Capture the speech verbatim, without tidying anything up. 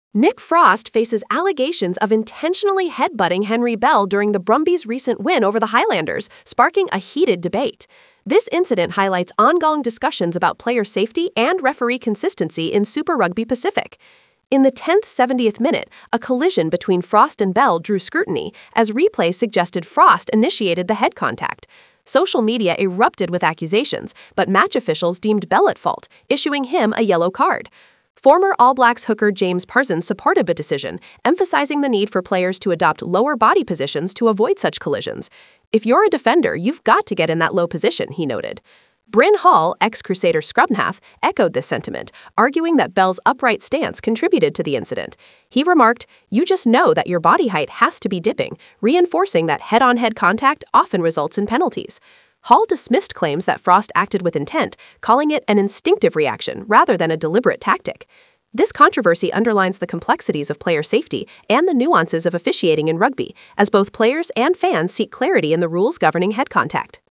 Nick Frost faces allegations of intentionally headbutting Henry Bell during the Brumbies' recent win over the Highlanders, sparking a heated debate. This incident highlights ongoing discussions about player safety and referee consistency in Super Rugby Pacific. In the tenth seventieth minute, a collision between Frost and Bell drew scrutiny, as replay suggested Frost initiated the head contact. Social media erupted with accusations, but match officials deemed Bell at fault, issuing him a yellow card. Former All Blacks hooker James Parsons supported the decision, emphasizing the need for players to adopt lower body positions to avoid such collisions. "If you're a defender, you've got to get in that low position," he noted. Bryn Hall, ex-Crusader scrum-half, echoed this sentiment, arguing that Bell's upright stance contributed to the incident. He remarked, "You just know that your body height has to be dipping," reinforcing that head-on-head contact often results in penalties. Hall dismissed claims that Frost acted with intent, calling it an instinctive reaction rather than a deliberate tactic. This controversy underlines the complexities of player safety and the nuances of officiating in rugby, as both players and fans seek clarity in the rules governing head contact.